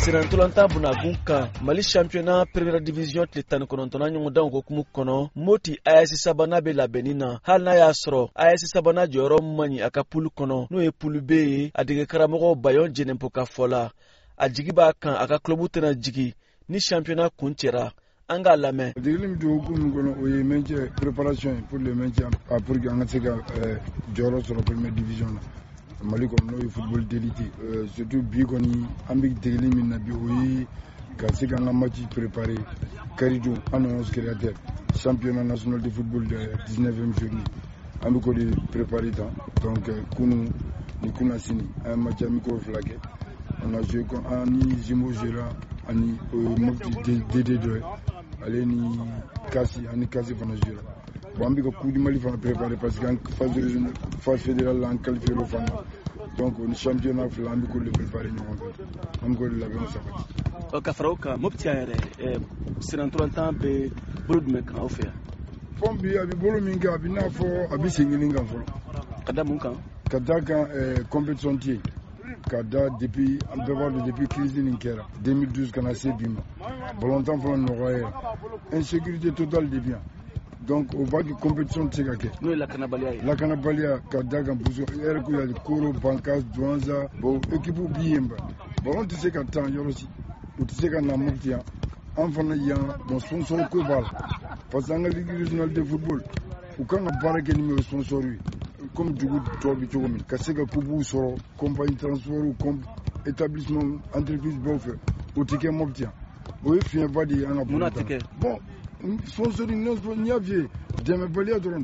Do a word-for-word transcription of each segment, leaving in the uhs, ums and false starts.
Sirantolanta Bunagunka, Mali championnat première division Tletani Konontona Nyonda Ngokumu Kono, Moti A S Sabana be la Benina, Halna Yasro, A S Sabana Joro Mani Akapulu Kono, no e Pulu be, Adege Karamogo Bayon Jenempoka Fola, Adjigiba Kan Aka Klobu Tena Jigi, ni championnat Kunchera. Anga la main. Dilim du hukum kono oye menche préparation pour le maintien pour que anga sega joro sur la première division. Mali comme no football d'élite surtout bi koni ambi dilim na bi oye ka sega nga match préparé Karidou annonce créateur championnat national de football de dix-neuvième journée. Ambi ko di préparé donc kunu ni kuna sini un match amico flagué. On a joué con Ani Jimo Gera Ani Mopti Dédé allez ni Kassi Ani Kassi fana jura bon ambi ko coup du Mali fana préparé parce que en phase régionale phase fédérale en qualifié le fana donc on championnat flambi ko le préparé ñu on am ko la ben sabati o ka faroka Mopti ayre e Sirantolanta be bolu me kan ofe pombi abi bolu mi nga abi na fo abi singini nga fo kada mun kan kada kan compétition tie kada depuis en dehors de depuis crise ninkera deux mille douze kana se bima volontaire fo nogoye insécurité totale de bien donc au va de compétition tsegake no la kanabalia la kanabalia kada kan buso er ko ya koro bankas douanza bo équipe biemba bon tu sais quand yorosi tu sais quand na muftia enfana ya bon sponsor ko bal parce que en ligue régionale de football ou quand on parle que numéro sponsor comme du coup tobi tobi kasega kubu soro compagnie transport ou comme établissement entreprise bofe au ticket mobtia oui fien va di ana bon bon sponsoring non nya vie deme balia doron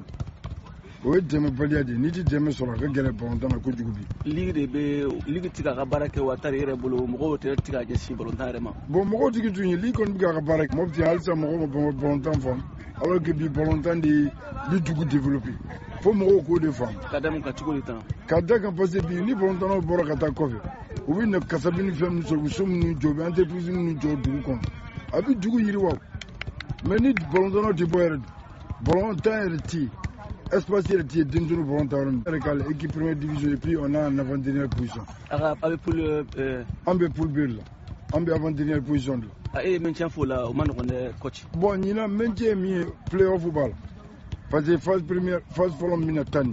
oui deme balia de ni di deme soro ka gele bon dana ko jugubi ligue de be ligue tika ka barake watari re bolo mo te tika je si volontaire ma bon mo tiki tu ni ligue kon bi ka barake mobtia alsa mo bon bon temps fam alors que bi volontaire di bi dugu développer faut mo ko de fam kadam ka tiko temps kada kan passé bi ni volontaire boro ka ta kofe ou bi ne kasabini fem solution ni job entreprise ni job dugu kon abi dugu yiri wa mais ni volontaire di boyer volontaire ti espace ti dindou volontaire rekal équipe première division et puis on a en avant dernière position avec pour le ambe pour bir ambe avant dernière position ah et maintien faut la o man on coach bon ni na maintien mi play off ball parce que phase première phase following minatani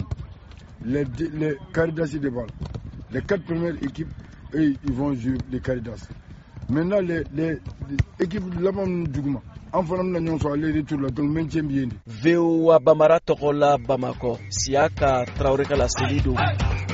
les les Caridas de balle les quatre premières équipes et ils vont jouer les Caridas maintenant les les, les équipes là-bas duguma enfin na nyon so aller retour la donc maintien bien Veo wa Bamara Tokola Bamako Siaka Traoré Kala Selido